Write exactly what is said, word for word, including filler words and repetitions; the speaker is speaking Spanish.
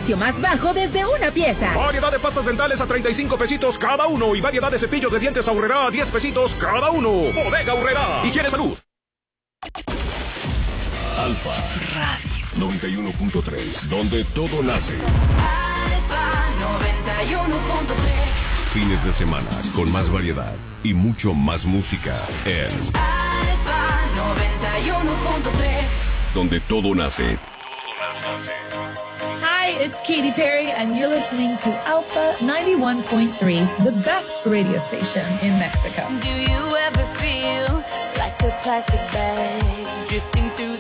precio más bajo desde una pieza. Variedad de pastas dentales a treinta y cinco pesitos cada uno y variedad de cepillos de dientes Aurrerá a diez pesitos cada uno. Bodega Aurrerá. Higiene Salud. Alfa Radio noventa y uno punto tres, donde todo nace. Alfa noventa y uno punto tres. Fines de semana con más variedad y mucho más música en Alfa noventa y uno punto tres, donde todo nace. Hi, it's Katy Perry, and you're listening to Alpha ninety-one point three, the best radio station in Mexico. Do you ever feel like a plastic bag drifting through